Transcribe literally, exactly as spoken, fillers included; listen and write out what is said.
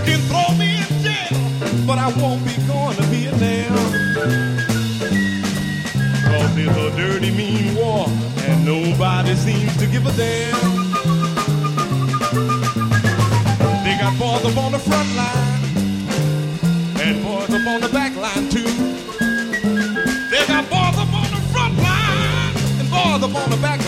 can throw me in jail, but I won't be going to Vietnam. Cause it's a dirty, mean war, and nobody seems to give a damn. They got boys up on the front line, and boys up on the back line too. They got boys up on the front line, and boys up on the back